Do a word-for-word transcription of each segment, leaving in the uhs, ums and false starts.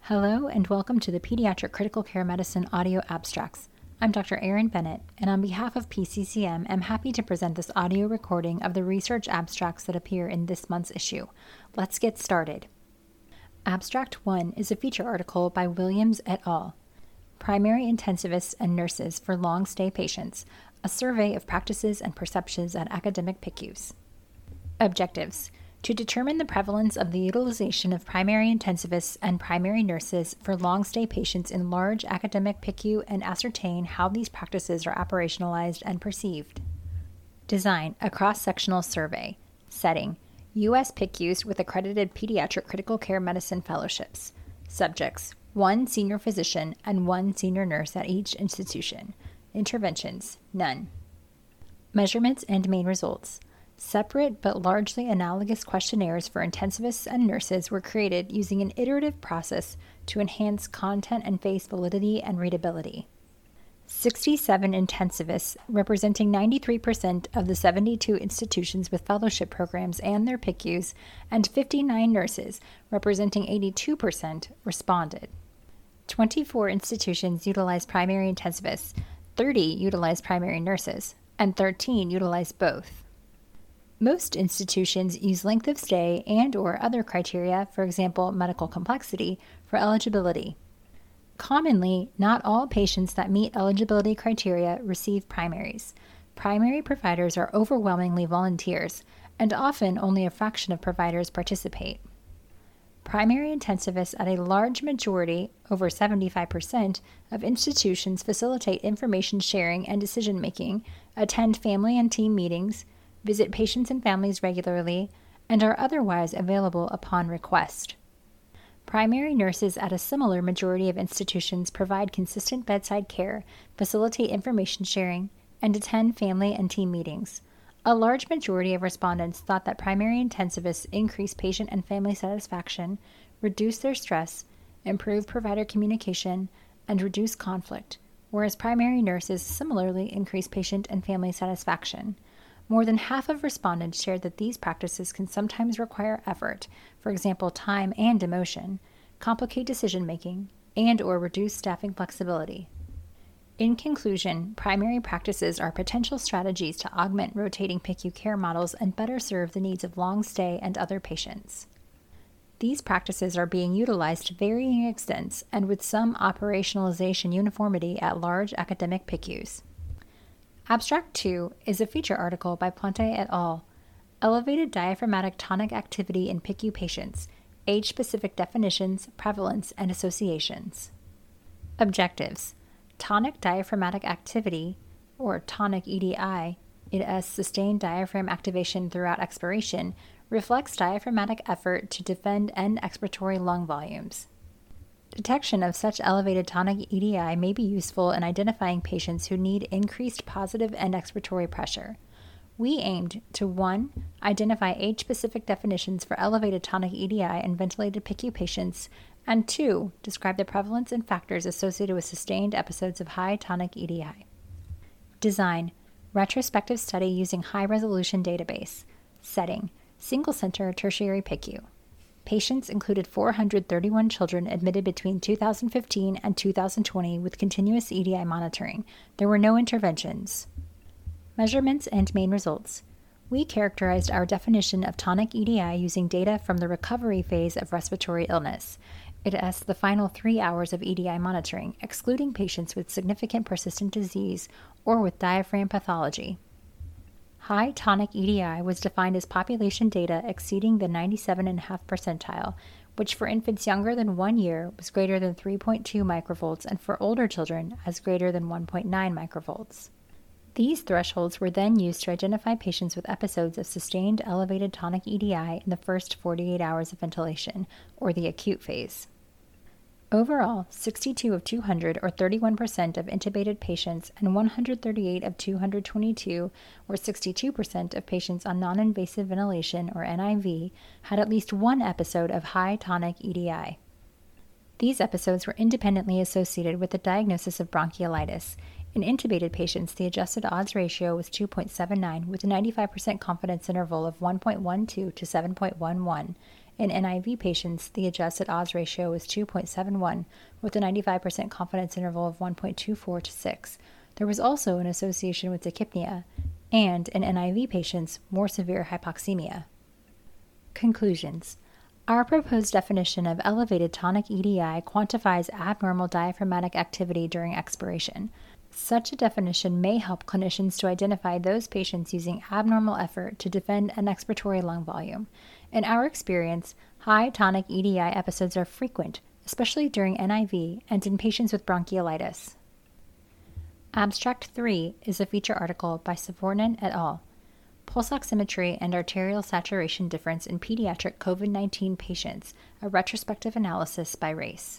Hello and welcome to the Pediatric Critical Care Medicine audio abstracts. I'm Doctor Erin Bennett, and on behalf of P C C M, I'm happy to present this audio recording of the research abstracts that appear in this month's issue. Let's get started. Abstract one is a feature article by Williams et al. Primary Intensivists and Nurses for Long-Stay Patients, a survey of practices and perceptions at academic P I C Us. Objectives: to determine the prevalence of the utilization of primary intensivists and primary nurses for long-stay patients in large academic P I C U and ascertain how these practices are operationalized and perceived. Design a cross-sectional survey. Setting: U S P I C Us with accredited pediatric critical care medicine fellowships. Subjects: one senior physician and one senior nurse at each institution. Interventions: none. Measurements and main results. Separate but largely analogous questionnaires for intensivists and nurses were created using an iterative process to enhance content and face validity and readability. sixty-seven intensivists, representing ninety-three percent of the seventy-two institutions with fellowship programs and their P I C Us, and fifty-nine nurses, representing eighty-two percent, responded. twenty-four institutions utilized primary intensivists, thirty utilized primary nurses, and thirteen utilized both. Most institutions use length of stay and or other criteria, for example, medical complexity, for eligibility. Commonly, not all patients that meet eligibility criteria receive primaries. Primary providers are overwhelmingly volunteers, and often only a fraction of providers participate. Primary intensivists at a large majority, over seventy-five percent, of institutions facilitate information sharing and decision-making, attend family and team meetings, visit patients and families regularly, and are otherwise available upon request. Primary nurses at a similar majority of institutions provide consistent bedside care, facilitate information sharing, and attend family and team meetings. A large majority of respondents thought that primary intensivists increase patient and family satisfaction, reduce their stress, improve provider communication, and reduce conflict, whereas primary nurses similarly increase patient and family satisfaction. More than half of respondents shared that these practices can sometimes require effort, for example, time and emotion, complicate decision-making, and or reduce staffing flexibility. In conclusion, primary practices are potential strategies to augment rotating P I C U care models and better serve the needs of long-stay and other patients. These practices are being utilized to varying extents and with some operationalization uniformity at large academic P I C Us. Abstract two is a feature article by Plante et al. Elevated diaphragmatic tonic activity in P I C U patients, age-specific definitions, prevalence, and associations. Objectives: tonic diaphragmatic activity, or tonic E D I, it as sustained diaphragm activation throughout expiration, reflects diaphragmatic effort to defend end expiratory lung volumes. Detection of such elevated tonic E D I may be useful in identifying patients who need increased positive end expiratory pressure. We aimed to one Identify age-specific definitions for elevated tonic E D I in ventilated P I C U patients, and two Describe the prevalence and factors associated with sustained episodes of high tonic E D I. Design retrospective study using high-resolution database. Setting single-center tertiary P I C U. Patients included four hundred thirty-one children admitted between two thousand fifteen and two thousand twenty with continuous E D I monitoring. There were no interventions. Measurements and main results. We characterized our definition of tonic E D I using data from the recovery phase of respiratory illness. It asks the final three hours of E D I monitoring, excluding patients with significant persistent disease or with diaphragm pathology. High tonic E D I was defined as population data exceeding the ninety-seven point five percentile, which for infants younger than one year was greater than three point two microvolts and for older children as greater than one point nine microvolts. These thresholds were then used to identify patients with episodes of sustained elevated tonic E D I in the first forty-eight hours of ventilation, or the acute phase. Overall, sixty-two of two hundred, or thirty-one percent of intubated patients, and one hundred thirty-eight of two hundred twenty-two, or sixty-two percent of patients on non-invasive ventilation, or N I V, had at least one episode of high tonic E D I. These episodes were independently associated with the diagnosis of bronchiolitis. In intubated patients, the adjusted odds ratio was two point seven nine with a ninety-five percent confidence interval of one point one two to seven point one one. In N I V patients, the adjusted odds ratio was two point seven one, with a ninety-five percent confidence interval of one point two four to six. There was also an association with tachypnea, and in N I V patients, more severe hypoxemia. Conclusions. Our proposed definition of elevated tonic E D I quantifies abnormal diaphragmatic activity during expiration. Such a definition may help clinicians to identify those patients using abnormal effort to defend an expiratory lung volume. In our experience, high tonic E D I episodes are frequent, especially during N I V and in patients with bronchiolitis. Abstract three is a feature article by Savornan et al. Pulse oximetry and arterial saturation difference in pediatric COVID nineteen patients, a retrospective analysis by race.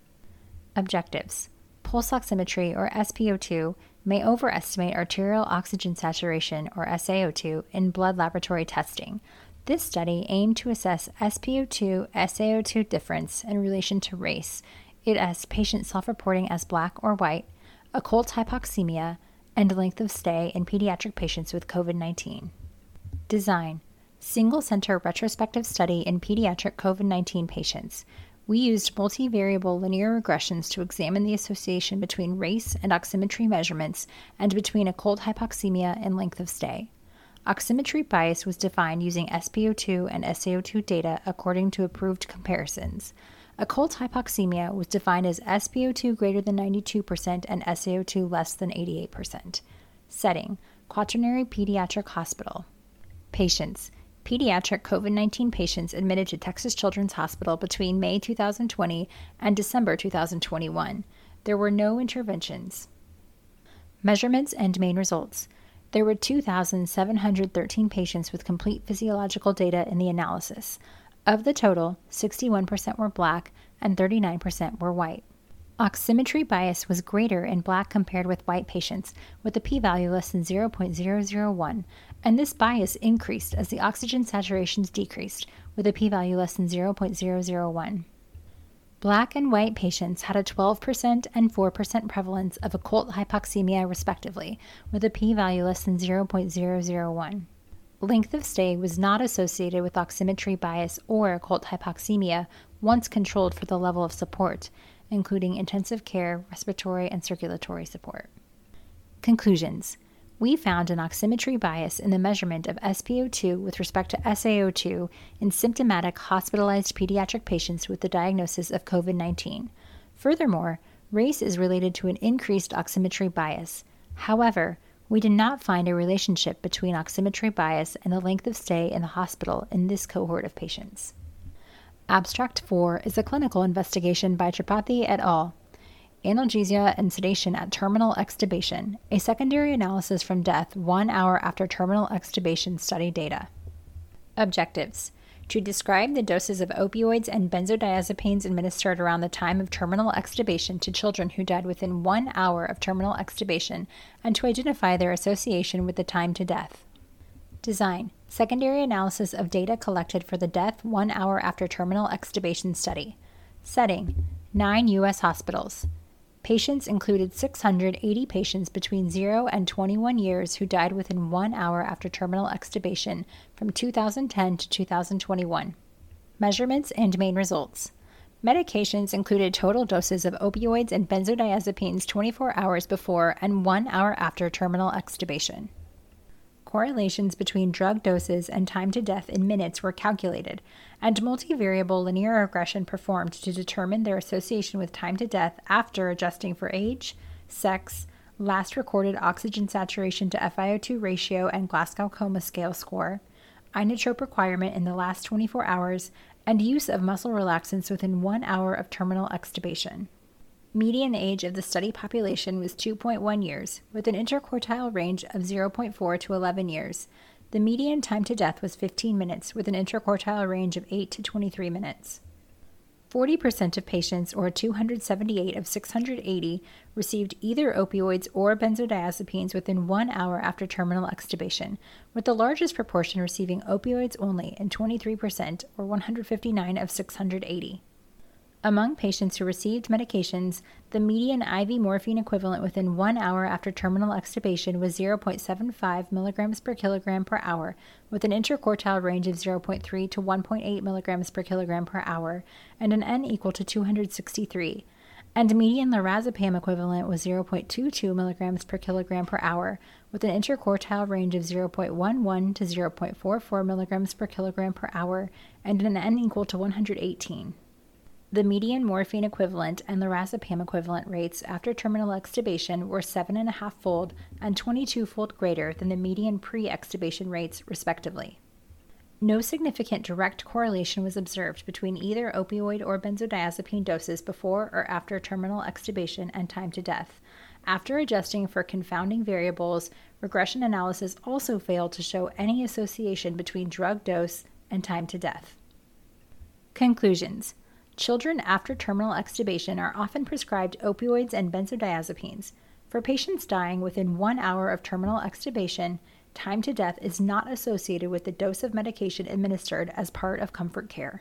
Objectives. Pulse oximetry, or S p O two, may overestimate arterial oxygen saturation, or S a O two, in blood laboratory testing. This study aimed to assess S p O two S a O two difference in relation to race. It assessed patient self-reporting as black or white, occult hypoxemia, and length of stay in pediatric patients with COVID nineteen. Design. Single-center retrospective study in pediatric COVID nineteen patients. We used multivariable linear regressions to examine the association between race and oximetry measurements and between occult hypoxemia and length of stay. Oximetry bias was defined using S p O two and S a O two data according to approved comparisons. Occult hypoxemia was defined as S p O two greater than ninety-two percent and S a O two less than eighty-eight percent. Setting: Quaternary Pediatric Hospital. Patients: pediatric COVID nineteen patients admitted to Texas Children's Hospital between May two thousand twenty and December two thousand twenty-one. There were no interventions. Measurements and main results. There were two thousand seven hundred thirteen patients with complete physiological data in the analysis. Of the total, sixty-one percent were black and thirty-nine percent were white. Oximetry bias was greater in black compared with white patients, with a p-value less than zero point zero zero one, and this bias increased as the oxygen saturations decreased, with a p-value less than zero point zero zero one. Black and white patients had a twelve percent and four percent prevalence of occult hypoxemia respectively, with a p-value less than zero point zero zero one. Length of stay was not associated with oximetry bias or occult hypoxemia once controlled for the level of support, including intensive care, respiratory, and circulatory support. Conclusions. We found an oximetry bias in the measurement of S p O two with respect to S a O two in symptomatic hospitalized pediatric patients with the diagnosis of COVID nineteen. Furthermore, race is related to an increased oximetry bias. However, we did not find a relationship between oximetry bias and the length of stay in the hospital in this cohort of patients. Abstract four is a clinical investigation by Tripathi et al. Analgesia and sedation at terminal extubation, a secondary analysis from death one hour after terminal extubation study data. Objectives: to describe the doses of opioids and benzodiazepines administered around the time of terminal extubation to children who died within one hour of terminal extubation, and to identify their association with the time to death. Design: secondary analysis of data collected for the death one hour after terminal extubation study. Setting: nine U S hospitals. Patients included six hundred eighty patients between zero and twenty-one years who died within one hour after terminal extubation from two thousand ten to two thousand twenty-one. Measurements and main results. Medications included total doses of opioids and benzodiazepines twenty-four hours before and one hour after terminal extubation. Correlations between drug doses and time to death in minutes were calculated, and multivariable linear regression performed to determine their association with time to death after adjusting for age, sex, last recorded oxygen saturation to F i O two ratio and Glasgow Coma Scale score, inotrope requirement in the last twenty-four hours, and use of muscle relaxants within one hour of terminal extubation. Median age of the study population was two point one years, with an interquartile range of zero point four to eleven years. The median time to death was fifteen minutes, with an interquartile range of eight to twenty-three minutes. forty percent of patients, or two hundred seventy-eight of six hundred eighty, received either opioids or benzodiazepines within one hour after terminal extubation, with the largest proportion receiving opioids only, and twenty-three percent, or one hundred fifty-nine of six hundred eighty. Among patients who received medications, the median I V morphine equivalent within one hour after terminal extubation was zero point seven five milligrams per kilogram per hour, with an interquartile range of zero point three to one point eight milligrams per kilogram per hour, and an N equal to two hundred sixty-three. And median lorazepam equivalent was zero point two two milligrams per kilogram per hour, with an interquartile range of zero point one one to zero point four four milligrams per kilogram per hour, and an N equal to one hundred eighteen. The median morphine equivalent and lorazepam equivalent rates after terminal extubation were seven and a half fold and twenty-two fold greater than the median pre-extubation rates, respectively. No significant direct correlation was observed between either opioid or benzodiazepine doses before or after terminal extubation and time to death. After adjusting for confounding variables, regression analysis also failed to show any association between drug dose and time to death. Conclusions. Children after terminal extubation are often prescribed opioids and benzodiazepines. For patients dying within one hour of terminal extubation, time to death is not associated with the dose of medication administered as part of comfort care.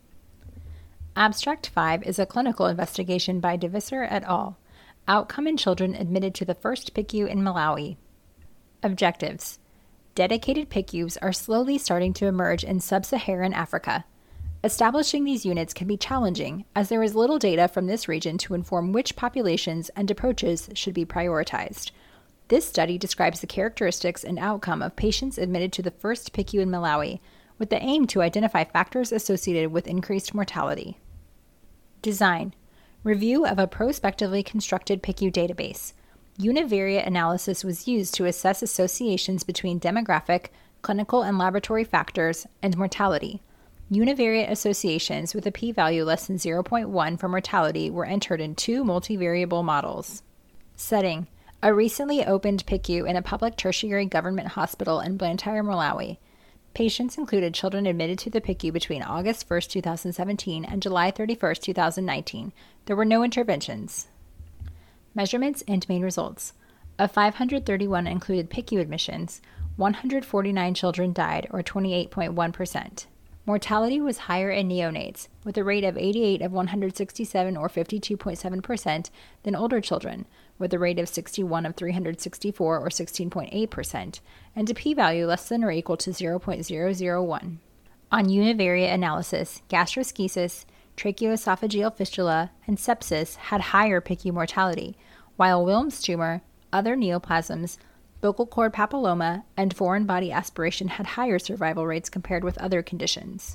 Abstract five is a clinical investigation by Devisser et al. Outcome in children admitted to the first P I C U in Malawi. Objectives. Dedicated P I C Us are slowly starting to emerge in sub-Saharan Africa. Establishing these units can be challenging, as there is little data from this region to inform which populations and approaches should be prioritized. This study describes the characteristics and outcome of patients admitted to the first P I C U in Malawi, with the aim to identify factors associated with increased mortality. Design. Review of a prospectively constructed P I C U database. Univariate analysis was used to assess associations between demographic, clinical, and laboratory factors and mortality. Univariate associations with a p-value less than zero point one for mortality were entered in two multivariable models. Setting. A recently opened P I C U in a public tertiary government hospital in Blantyre, Malawi. Patients included children admitted to the P I C U between August first, two thousand seventeen and July thirty-first, two thousand nineteen. There were no interventions. Measurements and main results. Of five hundred thirty-one included P I C U admissions, one hundred forty-nine children died, or twenty-eight point one percent. Mortality was higher in neonates, with a rate of eighty-eight of one hundred sixty-seven, or fifty-two point seven percent, than older children, with a rate of sixty-one of three hundred sixty-four, or sixteen point eight percent, and a p-value less than or equal to zero point zero zero one. On univariate analysis, gastroschisis, tracheoesophageal fistula, and sepsis had higher P I C U mortality, while Wilms tumor, other neoplasms, vocal cord papilloma, and foreign body aspiration had higher survival rates compared with other conditions.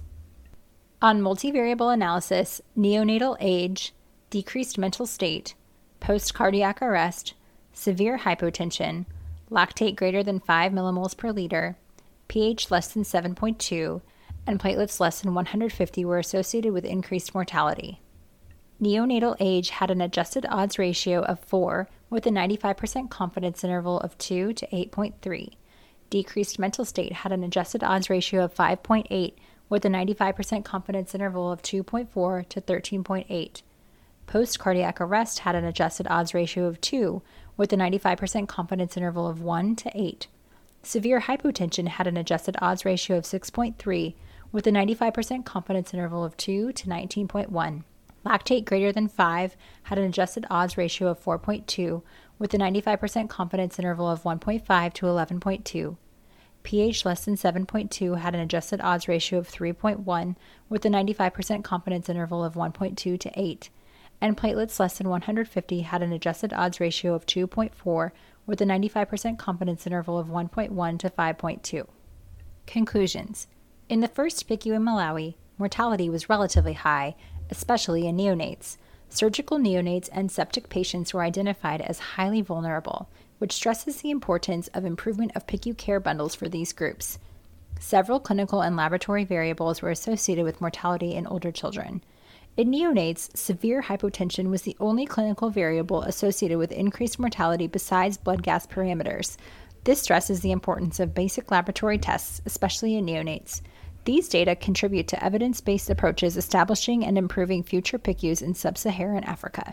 On multivariable analysis, neonatal age, decreased mental state, post-cardiac arrest, severe hypotension, lactate greater than five millimoles per liter, pH less than seven point two, and platelets less than one hundred fifty were associated with increased mortality. Neonatal age had an adjusted odds ratio of four, with a ninety-five percent confidence interval of two to eight point three. Decreased mental state had an adjusted odds ratio of five point eight, with a ninety-five percent confidence interval of two point four to thirteen point eight. Post-cardiac arrest had an adjusted odds ratio of two, with a ninety-five percent confidence interval of one to eight. Severe hypotension had an adjusted odds ratio of six point three, with a ninety-five percent confidence interval of two to nineteen point one. Lactate greater than five had an adjusted odds ratio of four point two, with a ninety-five percent confidence interval of one point five to eleven point two. pH less than seven point two had an adjusted odds ratio of three point one, with a ninety-five percent confidence interval of one point two to eight. And platelets less than one hundred fifty had an adjusted odds ratio of two point four, with a ninety-five percent confidence interval of one point one to five point two. Conclusions. In the first P I C U in Malawi, mortality was relatively high, especially in neonates. Surgical neonates and septic patients were identified as highly vulnerable, which stresses the importance of improvement of P I C U care bundles for these groups. Several clinical and laboratory variables were associated with mortality in older children. In neonates, severe hypotension was the only clinical variable associated with increased mortality besides blood gas parameters. This stresses the importance of basic laboratory tests, especially in neonates. These data contribute to evidence-based approaches establishing and improving future P I C Us in sub-Saharan Africa.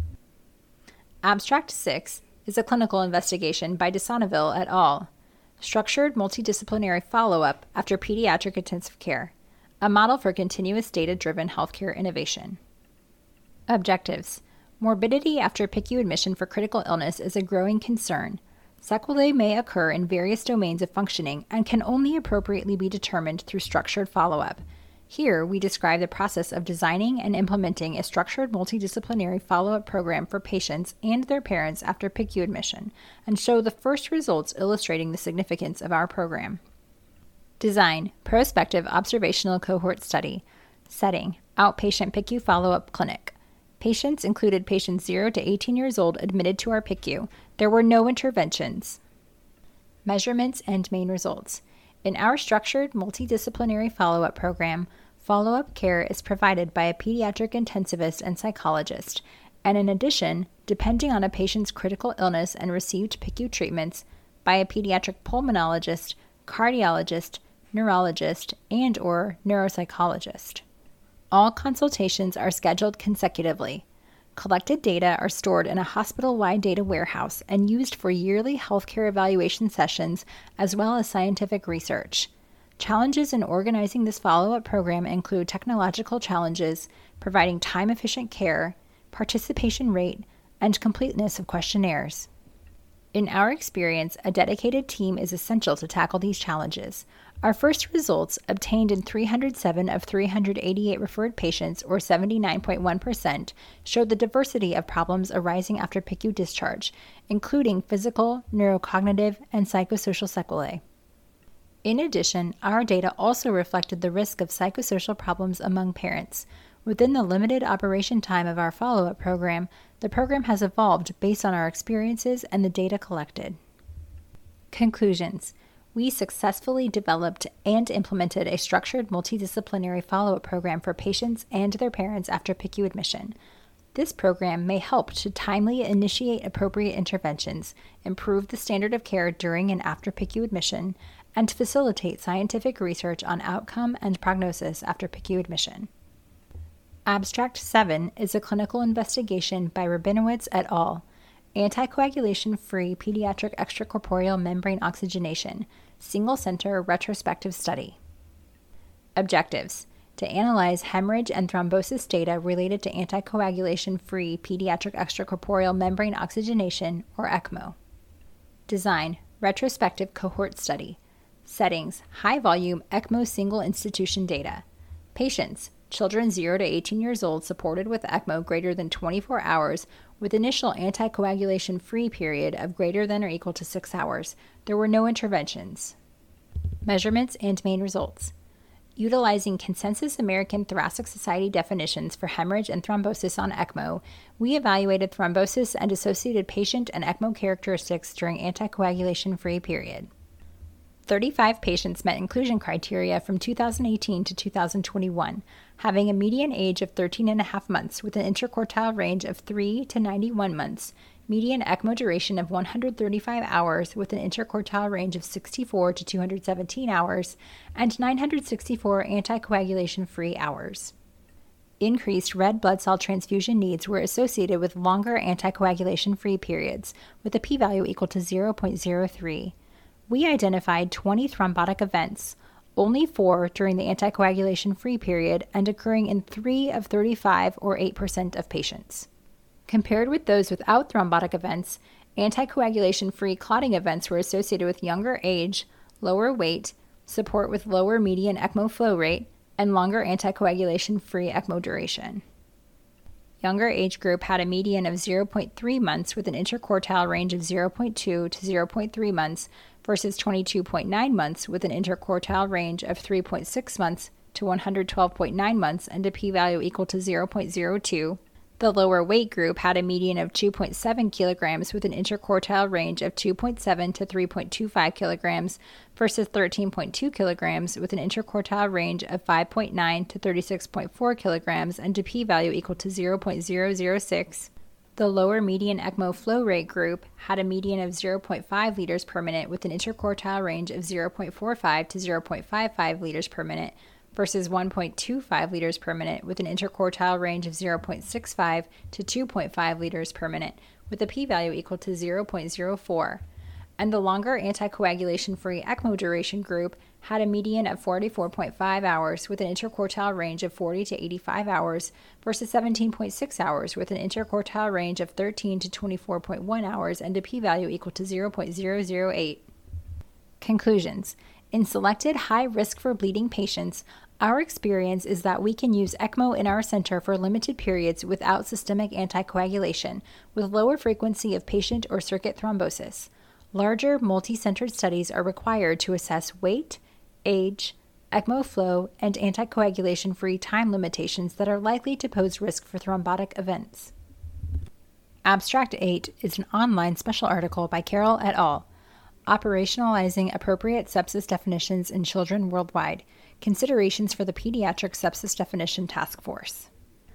Abstract six is a clinical investigation by DeSonneville et al. Structured multidisciplinary follow-up after pediatric intensive care, a model for continuous data-driven healthcare innovation. Objectives. Morbidity after P I C U admission for critical illness is a growing concern. Sequelae may occur in various domains of functioning and can only appropriately be determined through structured follow-up. Here, we describe the process of designing and implementing a structured multidisciplinary follow-up program for patients and their parents after P I C U admission, and show the first results illustrating the significance of our program. Design: prospective observational cohort study. Setting: outpatient P I C U follow-up clinic. Patients included patients zero to eighteen years old admitted to our P I C U. There were no interventions. Measurements and main results. In our structured multidisciplinary follow-up program, follow-up care is provided by a pediatric intensivist and psychologist, and in addition, depending on a patient's critical illness and received P I C U treatments, by a pediatric pulmonologist, cardiologist, neurologist, and or neuropsychologist. All consultations are scheduled consecutively. Collected data are stored in a hospital-wide data warehouse and used for yearly healthcare evaluation sessions as well as scientific research. Challenges in organizing this follow-up program include technological challenges, providing time-efficient care, participation rate, and completeness of questionnaires. In our experience, a dedicated team is essential to tackle these challenges. Our first results, obtained in three hundred seven of three hundred eighty-eight referred patients, or seventy-nine point one percent, showed the diversity of problems arising after P I C U discharge, including physical, neurocognitive, and psychosocial sequelae. In addition, our data also reflected the risk of psychosocial problems among parents. Within the limited operation time of our follow-up program, the program has evolved based on our experiences and the data collected. Conclusions. We successfully developed and implemented a structured multidisciplinary follow-up program for patients and their parents after P I C U admission. This program may help to timely initiate appropriate interventions, improve the standard of care during and after P I C U admission, and facilitate scientific research on outcome and prognosis after P I C U admission. Abstract seven is a clinical investigation by Rabinowitz et al. Anticoagulation-free pediatric extracorporeal membrane oxygenation, single-center retrospective study. Objectives: to analyze hemorrhage and thrombosis data related to anticoagulation-free pediatric extracorporeal membrane oxygenation, or ECMO. Design: retrospective cohort study. Settings: high-volume ECMO single-institution data. Patients: children zero to eighteen years old supported with ECMO greater than twenty-four hours with initial anticoagulation-free period of greater than or equal to six hours. There were no interventions. Measurements and main results. Utilizing Consensus American Thoracic Society definitions for hemorrhage and thrombosis on ECMO, we evaluated thrombosis and associated patient and ECMO characteristics during anticoagulation-free period. thirty-five patients met inclusion criteria from two thousand eighteen to two thousand twenty-one, having a median age of thirteen and a half months with an interquartile range of three to ninety-one months, median ECMO duration of one hundred thirty-five hours with an interquartile range of sixty-four to two hundred seventeen hours, and nine hundred sixty-four anticoagulation-free hours. Increased red blood cell transfusion needs were associated with longer anticoagulation-free periods, with a p-value equal to zero point zero three. We identified twenty thrombotic events, only four during the anticoagulation-free period and occurring in three of thirty-five or eight percent of patients. Compared with those without thrombotic events, anticoagulation-free clotting events were associated with younger age, lower weight, support with lower median ECMO flow rate, and longer anticoagulation-free ECMO duration. Younger age group had a median of zero point three months with an interquartile range of zero point two to zero point three months versus twenty-two point nine months with an interquartile range of three point six months to one hundred twelve point nine months and a p-value equal to zero point zero two. The lower weight group had a median of two point seven kilograms with an interquartile range of two point seven to three point two five kilograms versus thirteen point two kilograms with an interquartile range of five point nine to thirty-six point four kilograms and a p-value equal to zero point zero zero six. The lower median ECMO flow rate group had a median of zero point five liters per minute with an interquartile range of zero point four five to zero point five five liters per minute versus one point two five liters per minute with an interquartile range of zero point six five to two point five liters per minute with a p-value equal to zero point zero four. And the longer anticoagulation-free ECMO duration group had a median of forty-four point five hours with an interquartile range of forty to eighty-five hours versus seventeen point six hours with an interquartile range of thirteen to twenty-four point one hours and a p-value equal to zero point zero zero eight. Conclusions. In selected high risk for bleeding patients, our experience is that we can use ECMO in our center for limited periods without systemic anticoagulation, with lower frequency of patient or circuit thrombosis. Larger, multi-centered studies are required to assess weight, age, ECMO flow, and anticoagulation-free time limitations that are likely to pose risk for thrombotic events. Abstract eight is an online special article by Carroll et al., Operationalizing Appropriate Sepsis Definitions in Children Worldwide, Considerations for the Pediatric Sepsis Definition Task Force.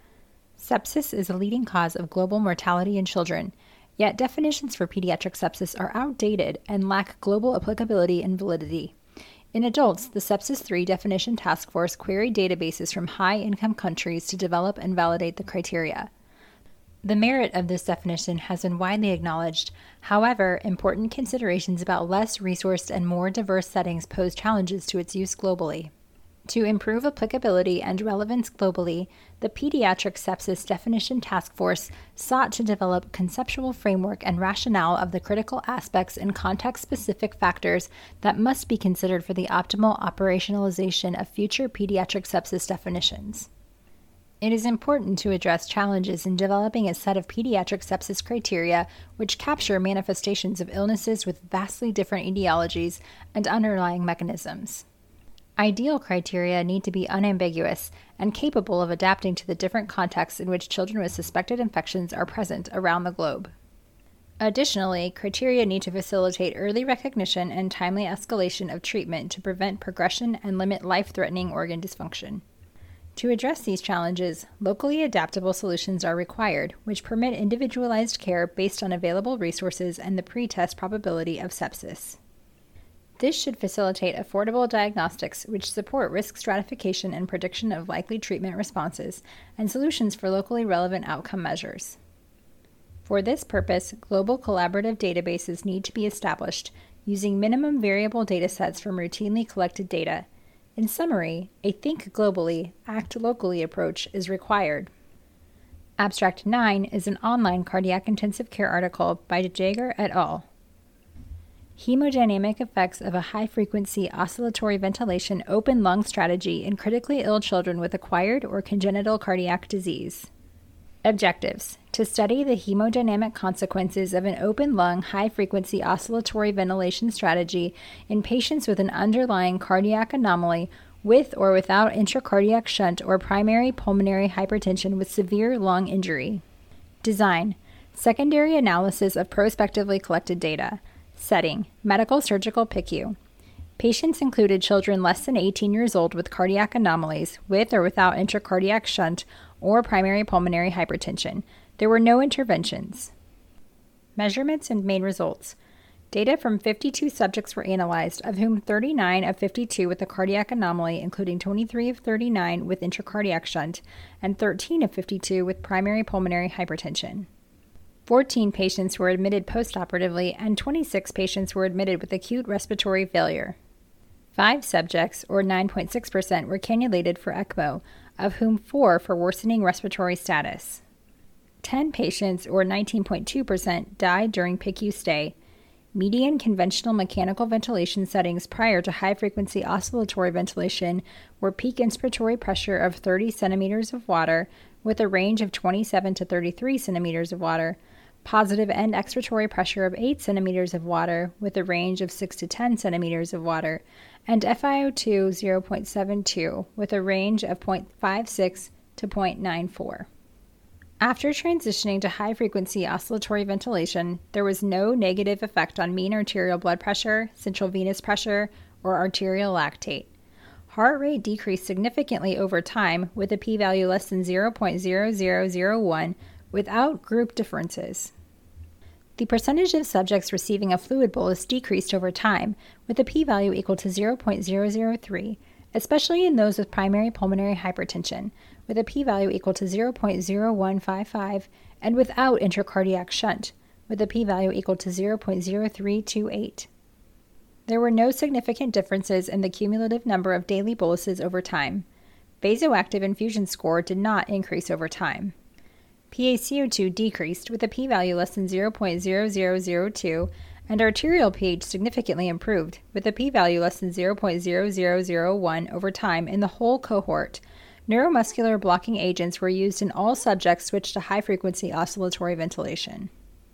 Sepsis is a leading cause of global mortality in children, yet definitions for pediatric sepsis are outdated and lack global applicability and validity. In adults, the Sepsis three Definition Task Force queried databases from high-income countries to develop and validate the criteria. The merit of this definition has been widely acknowledged. However, important considerations about less resourced and more diverse settings pose challenges to its use globally. To improve applicability and relevance globally, the Pediatric Sepsis Definition Task Force sought to develop a conceptual framework and rationale of the critical aspects and context-specific factors that must be considered for the optimal operationalization of future pediatric sepsis definitions. It is important to address challenges in developing a set of pediatric sepsis criteria which capture manifestations of illnesses with vastly different etiologies and underlying mechanisms. Ideal criteria need to be unambiguous and capable of adapting to the different contexts in which children with suspected infections are present around the globe. Additionally, criteria need to facilitate early recognition and timely escalation of treatment to prevent progression and limit life-threatening organ dysfunction. To address these challenges, locally adaptable solutions are required, which permit individualized care based on available resources and the pre-test probability of sepsis. This should facilitate affordable diagnostics which support risk stratification and prediction of likely treatment responses, and solutions for locally relevant outcome measures. For this purpose, global collaborative databases need to be established using minimum variable datasets from routinely collected data. In summary, a think globally, act locally approach is required. Abstract nine is an online cardiac intensive care article by Jager et al. Hemodynamic effects of a high-frequency oscillatory ventilation open lung strategy in critically ill children with acquired or congenital cardiac disease. Objectives: to study the hemodynamic consequences of an open lung high-frequency oscillatory ventilation strategy in patients with an underlying cardiac anomaly with or without intracardiac shunt or primary pulmonary hypertension with severe lung injury. Design: secondary analysis of prospectively collected data. Setting: medical surgical P I C U. Patients included children less than eighteen years old with cardiac anomalies, with or without intracardiac shunt or primary pulmonary hypertension. There were no interventions. Measurements and main results. Data from fifty-two subjects were analyzed, of whom thirty-nine of fifty-two with a cardiac anomaly, including twenty-three of thirty-nine with intracardiac shunt, and thirteen of fifty-two with primary pulmonary hypertension. fourteen patients were admitted postoperatively, and twenty-six patients were admitted with acute respiratory failure. Five subjects, or nine point six percent, were cannulated for ECMO, of whom four for worsening respiratory status. Ten patients, or nineteen point two percent, died during P I C U stay. Median conventional mechanical ventilation settings prior to high-frequency oscillatory ventilation were peak inspiratory pressure of thirty centimeters of water, with a range of twenty-seven to thirty-three centimeters of water, positive end expiratory pressure of eight centimeters of water, with a range of six to ten centimeters of water, and F i O two zero point seven two, with a range of zero point five six to zero point nine four. After transitioning to high-frequency oscillatory ventilation, there was no negative effect on mean arterial blood pressure, central venous pressure, or arterial lactate. Heart rate decreased significantly over time with a p-value less than zero point zero zero zero one without group differences. The percentage of subjects receiving a fluid bolus decreased over time with a p-value equal to zero point zero zero three, especially in those with primary pulmonary hypertension, with a p-value equal to zero point zero one five five, and without intracardiac shunt, with a p-value equal to zero point zero three two eight. There were no significant differences in the cumulative number of daily boluses over time. Vasoactive infusion score did not increase over time. P a C O two decreased with a p-value less than zero point zero zero zero two, and arterial pH significantly improved with a p-value less than zero point zero zero zero one over time in the whole cohort. Neuromuscular blocking agents were used in all subjects switched to high-frequency oscillatory ventilation.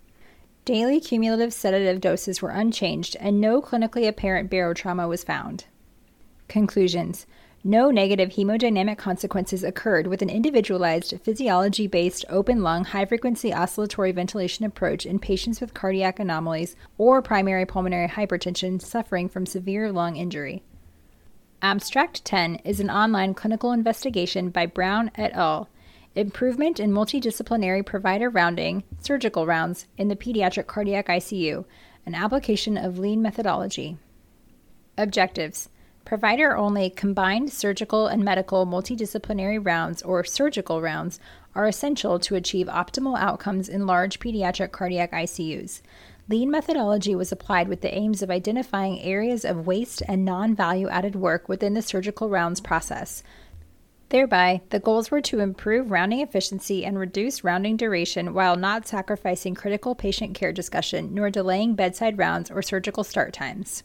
Daily cumulative sedative doses were unchanged, and no clinically apparent barotrauma was found. Conclusions. No negative hemodynamic consequences occurred with an individualized, physiology-based, open-lung, high-frequency oscillatory ventilation approach in patients with cardiac anomalies or primary pulmonary hypertension suffering from severe lung injury. Abstract ten is an online clinical investigation by Brown et al. Improvement in multidisciplinary provider rounding, surgical rounds, in the pediatric cardiac I C U, an application of lean methodology. Objectives. Provider-only combined surgical and medical multidisciplinary rounds, or surgical rounds, are essential to achieve optimal outcomes in large pediatric cardiac I C Us. Lean methodology was applied with the aims of identifying areas of waste and non-value-added work within the surgical rounds process. Thereby, the goals were to improve rounding efficiency and reduce rounding duration while not sacrificing critical patient care discussion nor delaying bedside rounds or surgical start times.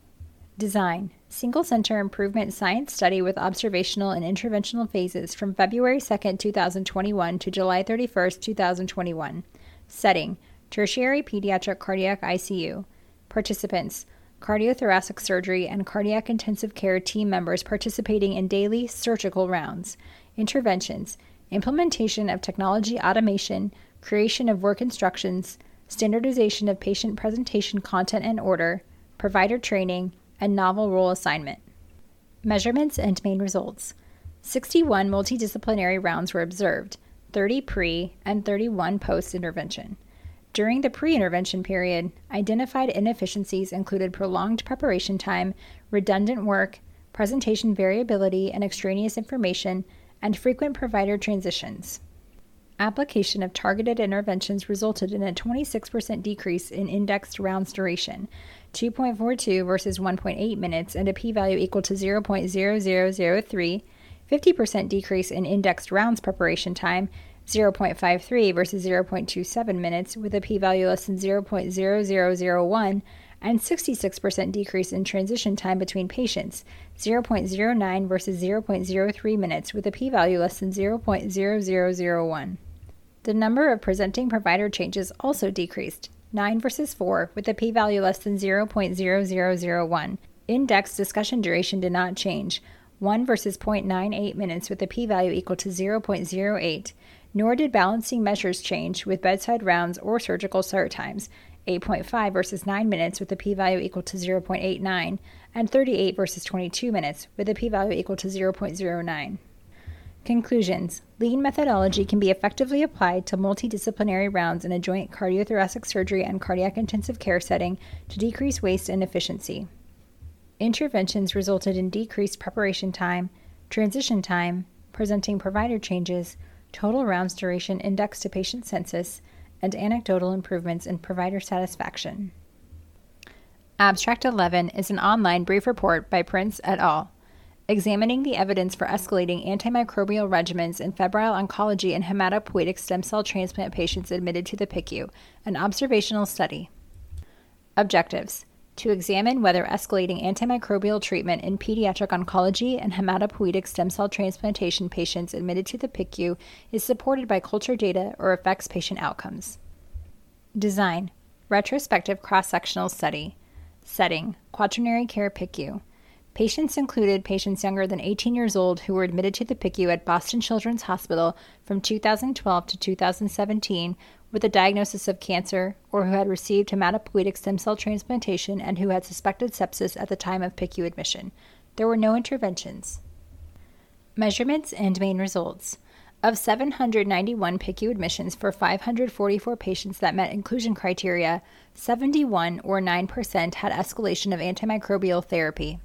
Design. Single-center improvement science study with observational and interventional phases from February second, two thousand twenty-one to July thirty-first, two thousand twenty-one. Setting. Tertiary pediatric cardiac I C U. Participants. Cardiothoracic surgery and cardiac intensive care team members participating in daily surgical rounds. Interventions. Implementation of technology automation, creation of work instructions, standardization of patient presentation content and order, provider training, and novel role assignment. Measurements and main results. sixty-one multidisciplinary rounds were observed, thirty pre- and thirty-one post-intervention. During the pre-intervention period, identified inefficiencies included prolonged preparation time, redundant work, presentation variability and extraneous information, and frequent provider transitions. Application of targeted interventions resulted in a twenty-six percent decrease in indexed rounds duration, two point four two versus one point eight minutes, and a p-value equal to zero point zero zero zero three, fifty percent decrease in indexed rounds preparation time, zero point five three versus zero point two seven minutes, with a p-value less than zero point zero zero zero one, and sixty-six percent decrease in transition time between patients, zero point zero nine versus zero point zero three minutes, with a p-value less than zero point zero zero zero one. The number of presenting provider changes also decreased, nine versus four, with a p-value less than zero point zero zero zero one. Index discussion duration did not change, one versus zero point nine eight minutes, with a p-value equal to zero point zero eight. Nor did balancing measures change with bedside rounds or surgical start times, eight point five versus nine minutes with a p-value equal to zero point eight nine, and thirty-eight versus twenty-two minutes with a p-value equal to zero point zero nine. Conclusions. Lean methodology can be effectively applied to multidisciplinary rounds in a joint cardiothoracic surgery and cardiac intensive care setting to decrease waste and efficiency. Interventions resulted in decreased preparation time, transition time, presenting provider changes, total rounds duration indexed to patient census, and anecdotal improvements in provider satisfaction. Abstract eleven is an online brief report by Prince et al., examining the evidence for escalating antimicrobial regimens in febrile oncology and hematopoietic stem cell transplant patients admitted to the P I C U, an observational study. Objectives: to examine whether escalating antimicrobial treatment in pediatric oncology and hematopoietic stem cell transplantation patients admitted to the P I C U is supported by culture data or affects patient outcomes. Design: retrospective cross-sectional study. Setting: quaternary care P I C U. Patients included patients younger than eighteen years old who were admitted to the P I C U at Boston Children's Hospital from two thousand twelve to two thousand seventeen with a diagnosis of cancer or who had received hematopoietic stem cell transplantation and who had suspected sepsis at the time of P I C U admission. There were no interventions. Measurements and main results. Of seven hundred ninety-one P I C U admissions for five hundred forty-four patients that met inclusion criteria, seventy-one or nine percent had escalation of antimicrobial therapy.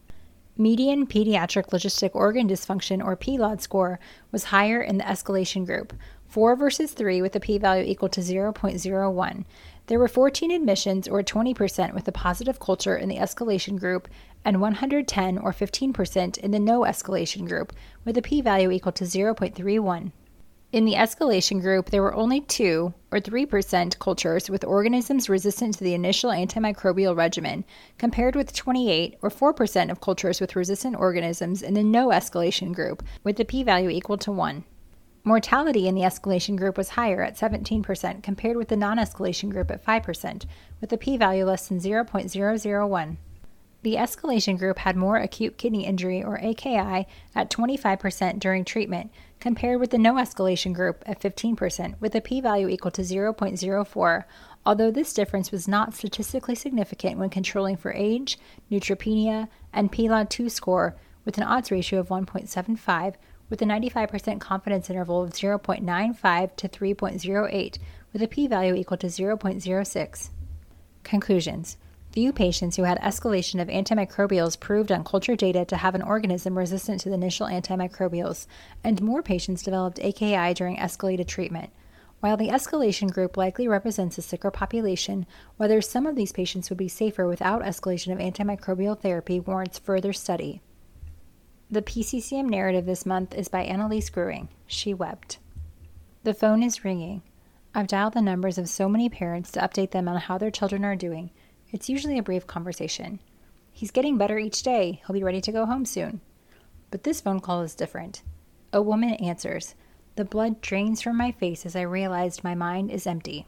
Median pediatric logistic organ dysfunction or P L O D score was higher in the escalation group, four versus three with a p-value equal to zero point zero one. There were fourteen admissions, or twenty percent, with a positive culture in the escalation group, and one hundred ten, or fifteen percent, in the no escalation group, with a p-value equal to zero point three one. In the escalation group, there were only two, or three percent, cultures with organisms resistant to the initial antimicrobial regimen, compared with twenty-eight, or four percent, of cultures with resistant organisms in the no escalation group, with a p-value equal to one. Mortality in the escalation group was higher at seventeen percent compared with the non-escalation group at five percent, with a p-value less than zero point zero zero one. The escalation group had more acute kidney injury, or A K I, at twenty-five percent during treatment, compared with the no escalation group at fifteen percent, with a p-value equal to zero point zero four, although this difference was not statistically significant when controlling for age, neutropenia, and P L O D two score, with an odds ratio of one point seven five, with a ninety-five percent confidence interval of zero point nine five to three point zero eight, with a p-value equal to zero point zero six. Conclusions. Few patients who had escalation of antimicrobials proved on culture data to have an organism resistant to the initial antimicrobials, and more patients developed A K I during escalated treatment. While the escalation group likely represents a sicker population, whether some of these patients would be safer without escalation of antimicrobial therapy warrants further study. The P C C M narrative this month is by Annalise Gruing. She wept. The phone is ringing. I've dialed the numbers of so many parents to update them on how their children are doing. It's usually a brief conversation. He's getting better each day. He'll be ready to go home soon. But this phone call is different. A woman answers. The blood drains from my face as I realized my mind is empty.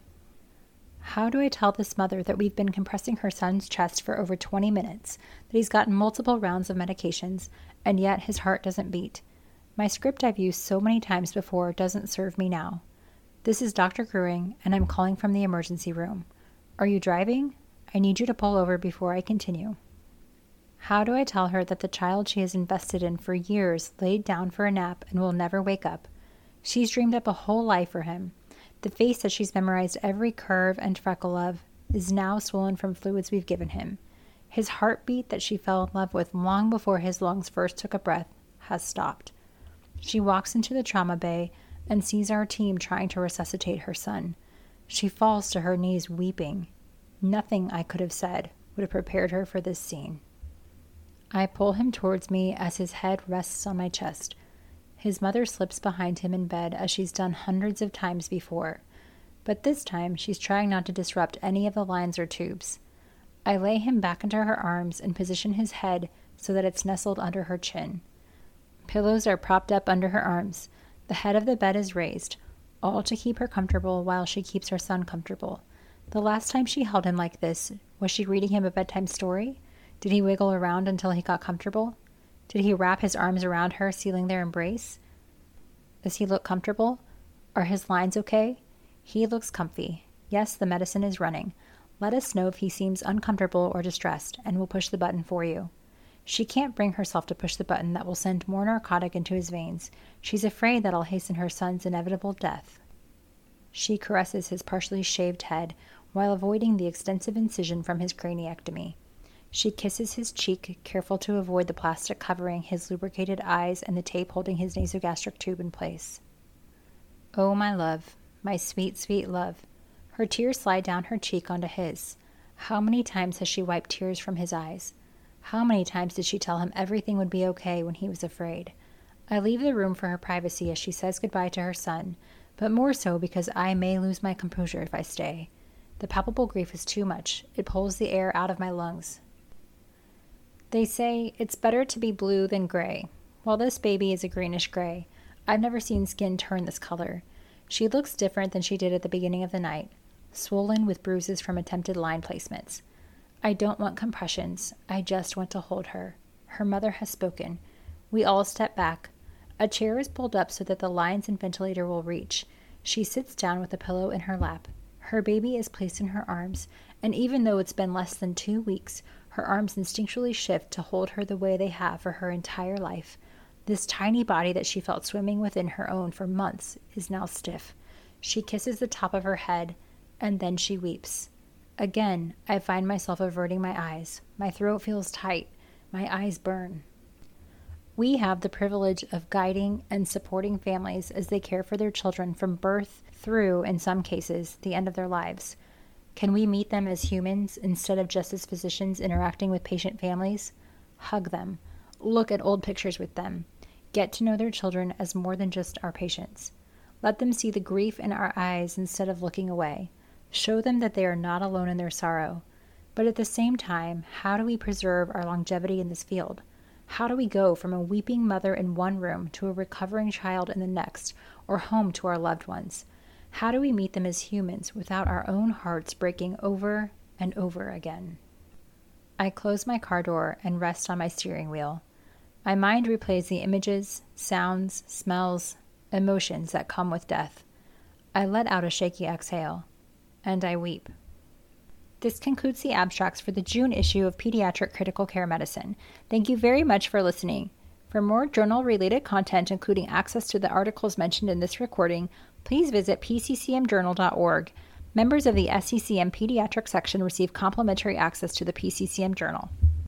How do I tell this mother that we've been compressing her son's chest for over twenty minutes, that he's gotten multiple rounds of medications, and yet his heart doesn't beat? My script I've used so many times before doesn't serve me now. This is Doctor Gruing, and I'm calling from the emergency room. Are you driving? I need you to pull over before I continue. How do I tell her that the child she has invested in for years laid down for a nap and will never wake up? She's dreamed up a whole life for him. The face that she's memorized every curve and freckle of is now swollen from fluids we've given him. His heartbeat that she fell in love with long before his lungs first took a breath has stopped. She walks into the trauma bay and sees our team trying to resuscitate her son. She falls to her knees weeping. Nothing I could have said would have prepared her for this scene. I pull him towards me as his head rests on my chest. His mother slips behind him in bed as she's done hundreds of times before, but this time she's trying not to disrupt any of the lines or tubes. I lay him back into her arms and position his head so that it's nestled under her chin. Pillows are propped up under her arms. The head of the bed is raised, all to keep her comfortable while she keeps her son comfortable. The last time she held him like this, was she reading him a bedtime story? Did he wiggle around until he got comfortable? Did he wrap his arms around her, sealing their embrace? Does he look comfortable? Are his lines okay? He looks comfy. Yes, the medicine is running. Let us know if he seems uncomfortable or distressed, and we'll push the button for you. She can't bring herself to push the button that will send more narcotic into his veins. She's afraid that'll hasten her son's inevitable death. She caresses his partially shaved head while avoiding the extensive incision from his craniectomy. She kisses his cheek, careful to avoid the plastic covering his lubricated eyes and the tape holding his nasogastric tube in place. Oh, my love, my sweet, sweet love. Her tears slide down her cheek onto his. How many times has she wiped tears from his eyes? How many times did she tell him everything would be okay when he was afraid? I leave the room for her privacy as she says goodbye to her son, but more so because I may lose my composure if I stay. The palpable grief is too much. It pulls the air out of my lungs. They say it's better to be blue than gray. Well, this baby is a greenish gray. I've never seen skin turn this color. She looks different than she did at the beginning of the night, swollen with bruises from attempted line placements. I don't want compressions. I just want to hold her. Her mother has spoken. We all step back. A chair is pulled up so that the lines and ventilator will reach. She sits down with a pillow in her lap. Her baby is placed in her arms, and even though it's been less than two weeks, her arms instinctually shift to hold her the way they have for her entire life. This tiny body that she felt swimming within her own for months is now stiff. She kisses the top of her head, and then she weeps. Again, I find myself averting my eyes. My throat feels tight. My eyes burn. We have the privilege of guiding and supporting families as they care for their children from birth through, in some cases, the end of their lives. Can we meet them as humans instead of just as physicians interacting with patient families? Hug them. Look at old pictures with them. Get to know their children as more than just our patients. Let them see the grief in our eyes instead of looking away. Show them that they are not alone in their sorrow. But at the same time, how do we preserve our longevity in this field? How do we go from a weeping mother in one room to a recovering child in the next, or home to our loved ones? How do we meet them as humans without our own hearts breaking over and over again? I close my car door and rest on my steering wheel. My mind replays the images, sounds, smells, emotions that come with death. I let out a shaky exhale, and I weep. This concludes the abstracts for the June issue of Pediatric Critical Care Medicine. Thank you very much for listening. For more journal-related content, including access to the articles mentioned in this recording, please visit p c c m journal dot org. Members of the S C C M Pediatric section receive complimentary access to the P C C M Journal.